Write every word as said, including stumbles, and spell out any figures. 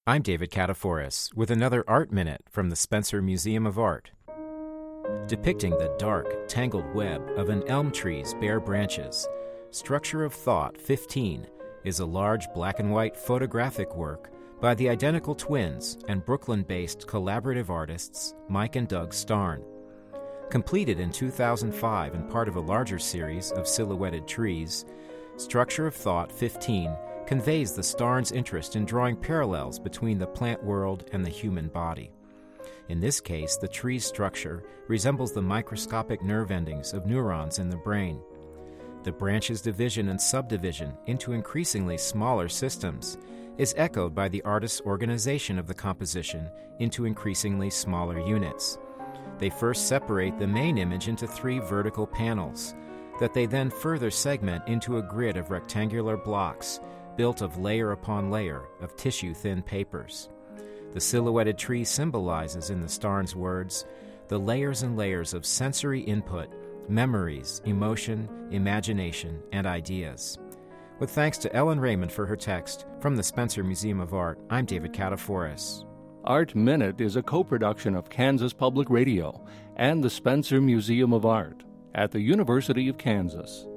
I'm David Kataforis with another Art Minute from the Spencer Museum of Art. Depicting the dark, tangled web of an elm tree's bare branches, Structure of Thought fifteen is a large black and white photographic work by the identical twins and Brooklyn-based collaborative artists Mike and Doug Starn. Completed in two thousand five and part of a larger series of silhouetted trees, Structure of Thought fifteen conveys the Starns' interest in drawing parallels between the plant world and the human body. In this case, the tree's structure resembles the microscopic nerve endings of neurons in the brain. The branch's division and subdivision into increasingly smaller systems is echoed by the artist's organization of the composition into increasingly smaller units. They first separate the main image into three vertical panels that they then further segment into a grid of rectangular blocks built of layer upon layer of tissue-thin papers. The silhouetted tree symbolizes, in the Starns' words, the layers and layers of sensory input, memories, emotion, imagination, and ideas. With thanks to Ellen Raymond for her text, from the Spencer Museum of Art, I'm David Kataforis. Art Minute is a co-production of Kansas Public Radio and the Spencer Museum of Art at the University of Kansas.